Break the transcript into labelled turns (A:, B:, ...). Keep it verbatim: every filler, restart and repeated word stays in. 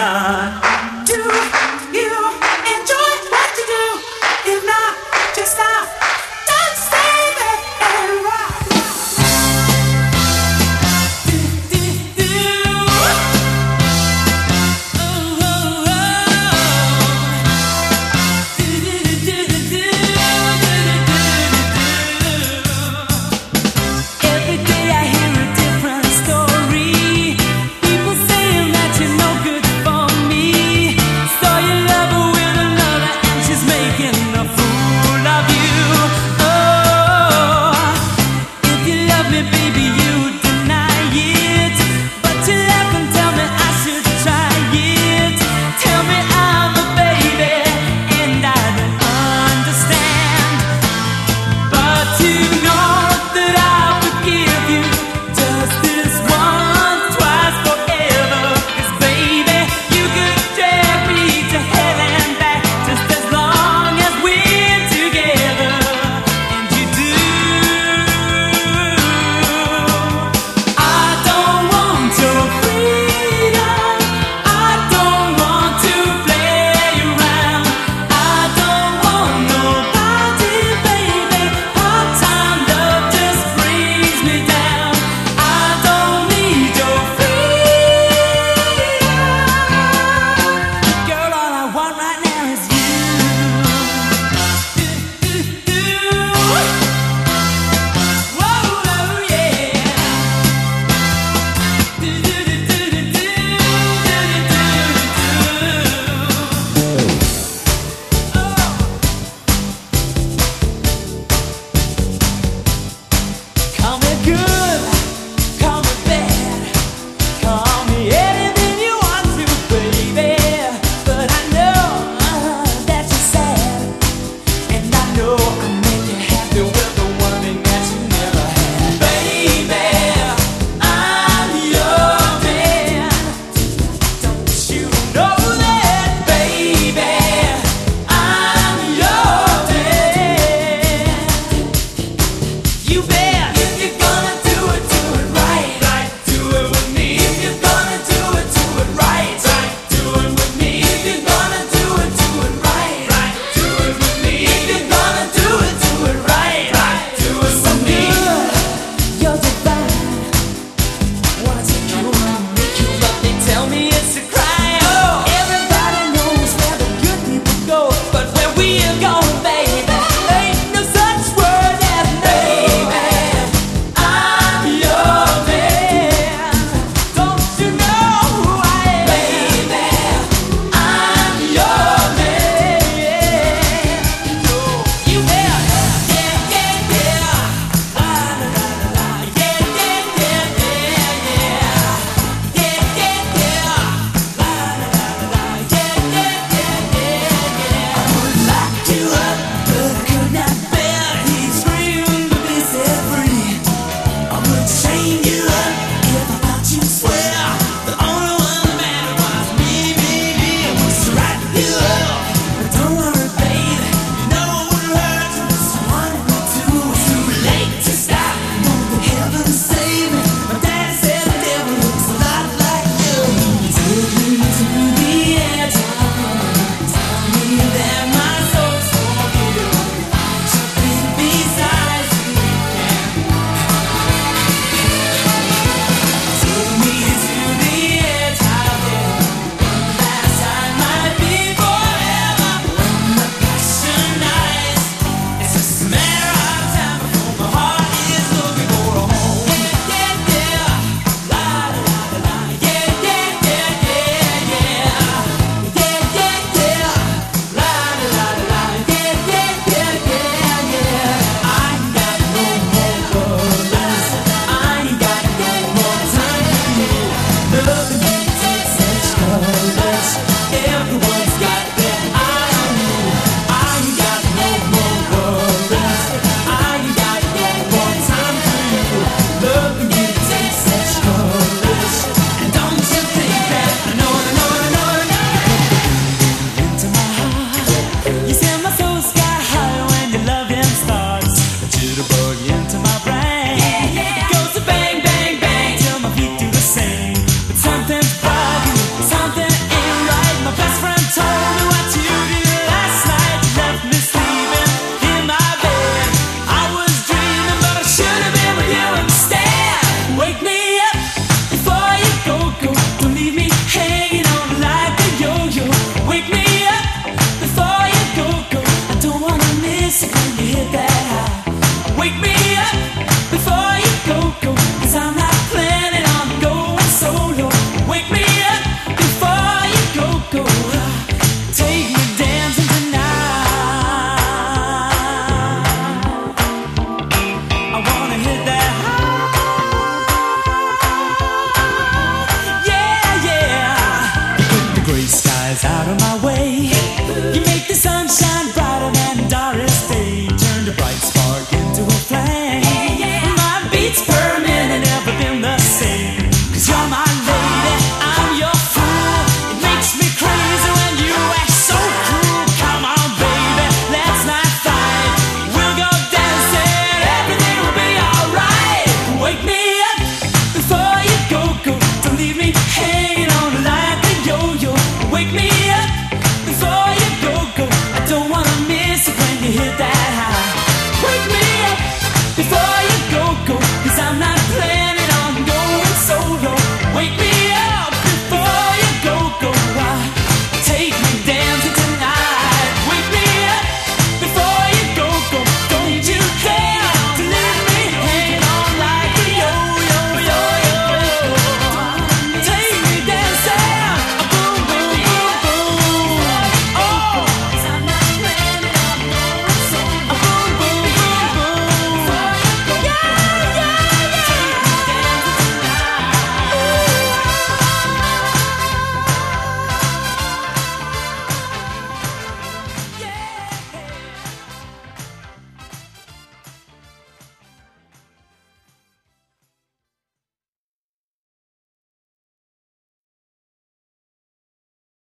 A: Do you enjoy what you do? If not, just stop. Don't stay there and rock. Do, do, do. Oh, oh, oh. Do, do, do, do, do, do. Every day I hear a different story. People saying that you're no good for me. Saw you love her with another and she's making a fool of you. Oh, if you love me, baby, you deny it. But you laugh and tell me I should try it. Tell me I'm a baby and I don't understand. But to